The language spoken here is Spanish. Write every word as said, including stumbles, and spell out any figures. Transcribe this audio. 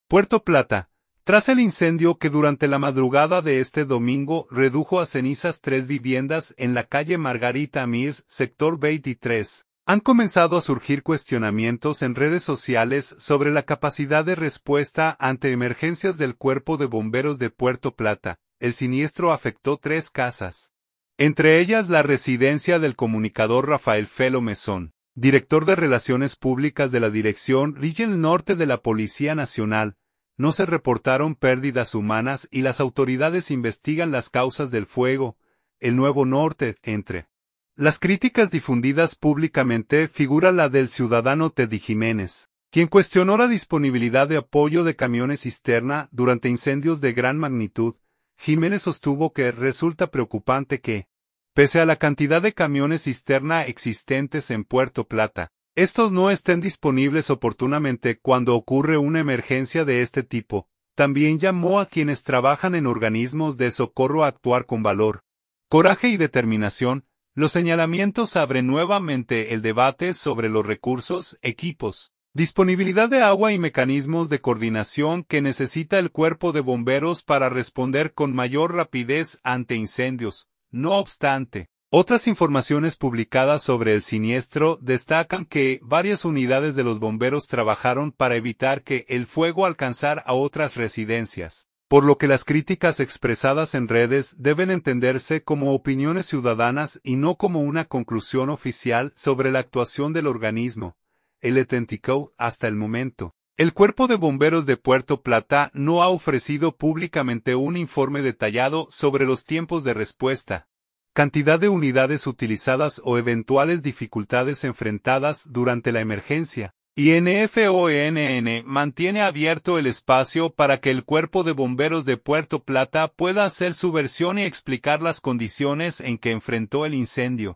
Puerto Plata. Tras el incendio que durante la madrugada de este domingo redujo a cenizas tres viviendas en la calle Margarita Amirs, sector veintitrés, han comenzado a surgir cuestionamientos en redes sociales sobre la capacidad de respuesta ante emergencias del Cuerpo de Bomberos de Puerto Plata. El siniestro afectó tres casas, entre ellas la residencia del comunicador Rafael Felo Mesón, director de Relaciones Públicas de la Dirección Regional Norte de la Policía Nacional. No se reportaron pérdidas humanas y las autoridades investigan las causas del fuego. El Nuevo Norte, entre las críticas difundidas públicamente figura la del ciudadano Teddy Jiménez, quien cuestionó la disponibilidad de apoyo de camiones cisterna durante incendios de gran magnitud. Jiménez sostuvo que resulta preocupante que, pese a la cantidad de camiones cisterna existentes en Puerto Plata, estos no estén disponibles oportunamente cuando ocurre una emergencia de este tipo. También llamó a quienes trabajan en organismos de socorro a actuar con valor, coraje y determinación. Los señalamientos abren nuevamente el debate sobre los recursos, equipos, disponibilidad de agua y mecanismos de coordinación que necesita el Cuerpo de Bomberos para responder con mayor rapidez ante incendios. No obstante, otras informaciones publicadas sobre el siniestro destacan que varias unidades de los bomberos trabajaron para evitar que el fuego alcanzara a otras residencias, por lo que las críticas expresadas en redes deben entenderse como opiniones ciudadanas y no como una conclusión oficial sobre la actuación del organismo. El autenticó hasta el momento. El Cuerpo de Bomberos de Puerto Plata no ha ofrecido públicamente un informe detallado sobre los tiempos de respuesta, cantidad de unidades utilizadas o eventuales dificultades enfrentadas durante la emergencia. I N F O N N mantiene abierto el espacio para que el Cuerpo de Bomberos de Puerto Plata pueda hacer su versión y explicar las condiciones en que enfrentó el incendio.